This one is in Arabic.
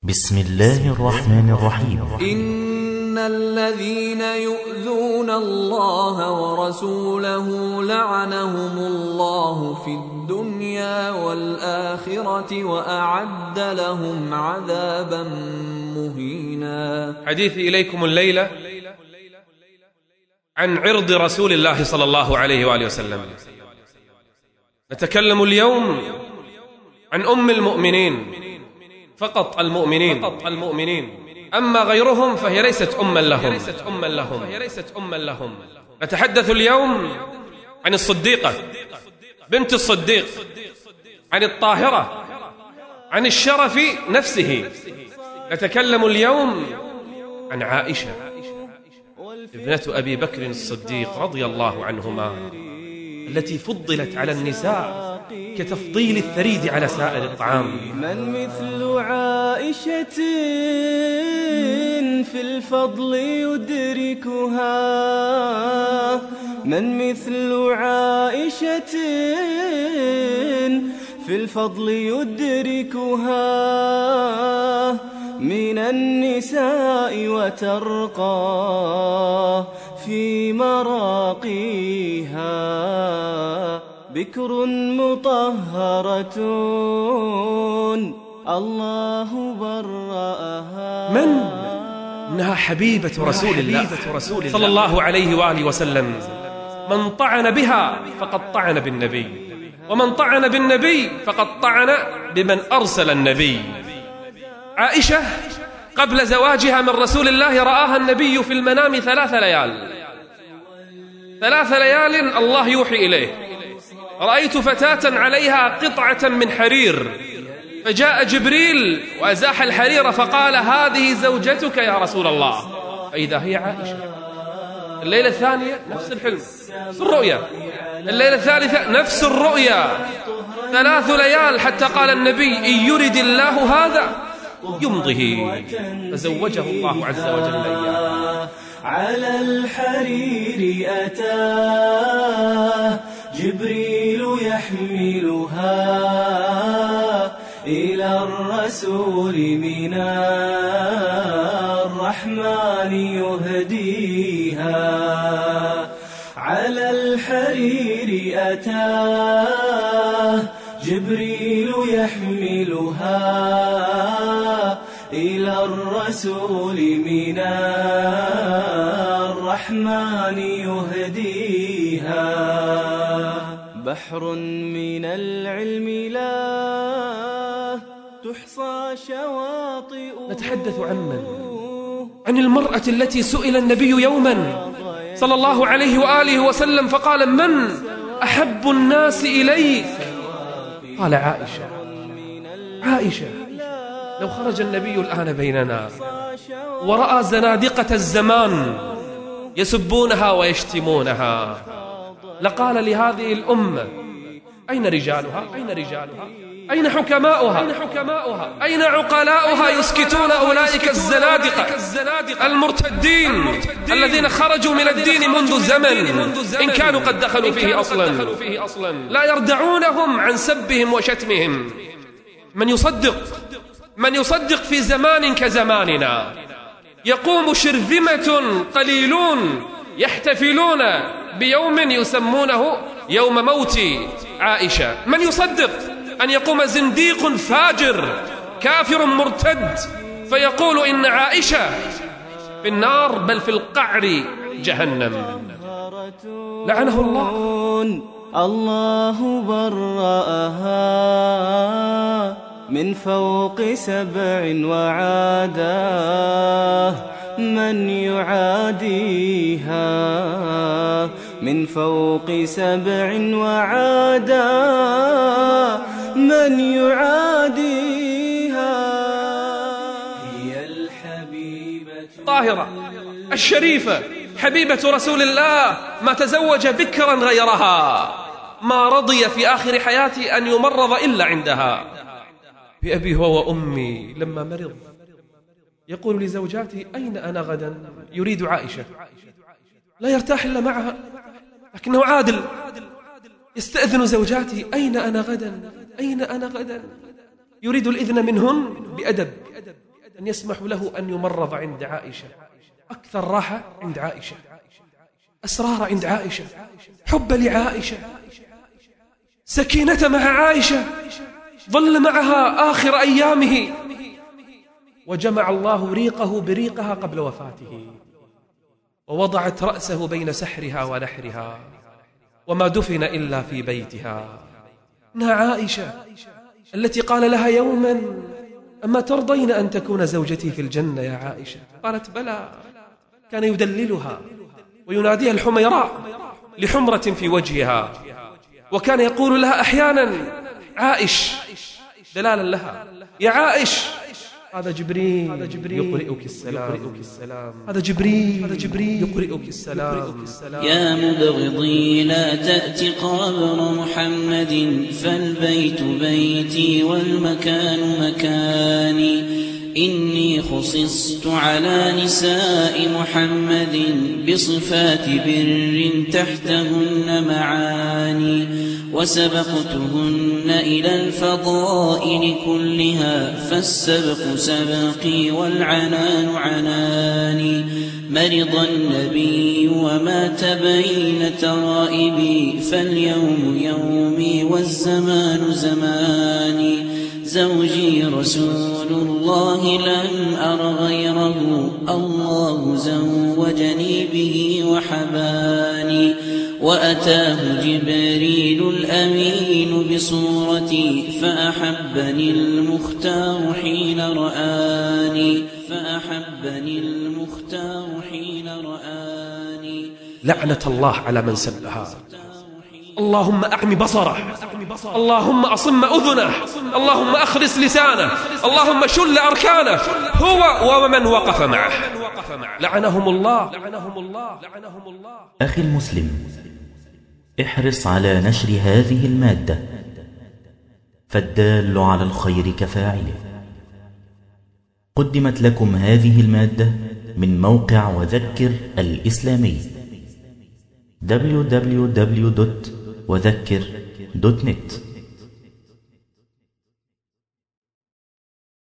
بسم الله الرحمن الرحيم. إن الذين يؤذون الله ورسوله لعنهم الله في الدنيا والآخرة وأعد لهم عذابا مهينا. حديثي إليكم الليلة عن عرض رسول الله صلى الله عليه وآله وسلم. نتكلم اليوم عن أم المؤمنين فقط، المؤمنين، أما غيرهم فهي ليست أما لهم. نتحدث اليوم عن الصديقة بنت الصديق، عن الطاهرة، عن الشرف نفسه. نتكلم اليوم عن عائشة ابنة أبي بكر الصديق رضي الله عنهما، التي فضلت على النساء كتفضيل الثريد على سائر الطعام. من مثل عائشة في الفضل يدركها، من مثل عائشة في الفضل يدركها، من النساء وترقى في مراقيها، بكر مطهرة الله برأها. إنها حبيبة رسول الله صلى الله عليه وآله وسلم. من طعن بها فقد طعن بالنبي، ومن طعن بالنبي فقد طعن بمن أرسل النبي. عائشة قبل زواجها من رسول الله رآها النبي في المنام 3 ليال الله يوحي إليه: رأيت فتاة عليها قطعة من حرير، فجاء جبريل وأزاح الحرير فقال: هذه زوجتك يا رسول الله. فإذا هي عائشة. الليلة الثانية نفس الحلم، نفس الرؤيا. الليلة الثالثة نفس الرؤيا. 3 ليال حتى قال النبي: إن يرد الله هذا يمضه، فزوجه الله عز وجل إياه. على الحرير أتاه جبريل يحملها، إلى الرسول من الرحمن يهديها. على الحرير أتاه جبريل يحملها، إلى الرسول من الرحمن يهديها. بحر من العلم لا تحصى شواطئه. نتحدث عن المرأة التي سئل النبي يوما صلى الله عليه وآله وسلم فقال: من أحب الناس إليك؟ قال: عائشة. لو خرج النبي الآن بيننا ورأى زنادقة الزمان يسبونها ويشتمونها لقال لهذه الأمة: أين رجالها؟ أين حكماؤها؟ أين عقلاؤها يسكتون أولئك الزنادقة المرتدين الذين خرجوا من الدين منذ زمن، إن كانوا قد دخلوا فيه أصلا، لا يردعونهم عن سبهم وشتمهم. من يصدق في زمان كزماننا؟ يقوم شرذمة قليلون يحتفلون بيوم يسمونه يوم موت عائشة. من يصدق أن يقوم زنديق فاجر كافر مرتد فيقول إن عائشة في النار، بل في القعر جهنم؟ لعنه الله برأها من فوق 7 وعاداه من يعاديها. من فوق 7 وعاداه من يعاديها. هي الحبيبة الطاهرة الشريفة حبيبة رسول الله، ما تزوج بكرا غيرها، ما رضي في آخر حياتي أن يمرض إلا عندها. بأبي هو وأمي لما مرض يقول لزوجاته: أين أنا غدا؟ يريد عائشة، لا يرتاح إلا معها، لكنه عادل. يستأذن زوجاته: أين أنا غدا؟ يريد الإذن منهن بأدب، أن يسمحوا له أن يمرض عند عائشة. أكثر راحة عند عائشة، أسرار عند عائشة، حب لعائشة، سكينة مع عائشة، ظل معها آخر أيامه، وجمع الله ريقه بريقها قبل وفاته، ووضعت رأسه بين سحرها ونحرها، وما دفن إلا في بيتها. إنها عائشة التي قال لها يوما: أما ترضين أن تكون زوجتي في الجنة يا عائشة؟ قالت: بلى. كان يدللها ويناديها الحميراء لحمرة في وجهها، وكان يقول لها أحيانا: عائش، دلالا لها: يا عائش، هذا جبريل يقرئك السلام، هذا جبريل يقرئك السلام. يا مبغضي لا تأت قبر محمد، فالبيت بيتي والمكان مكاني. إني خصصت على نساء محمد بصفات بر تحتهن معاني، وسبقتهن إلى الفضائل كلها، فالسبق سبقي والعنان عناني. مرض النبي ومات بين ترائبي، فاليوم يومي والزمان زماني. زوجي رسول الله لم أر غيره، الله زوجني به وحباني. وأتاه جبريل الأمين بصورتي، فأحبني المختار حين رآني، فأحبني المختار حين رآني. لعنة الله على من سبها. اللهم أعم بصره، اللهم أصم أذنه، اللهم أخرس لسانه، اللهم شل أركانه، هو ومن وقف معه. لعنهم الله. أخي المسلم، احرص على نشر هذه المادة، فالدال على الخير كفاعله. قدمت لكم هذه المادة من موقع وذكر الإسلامي www.وذكر.net.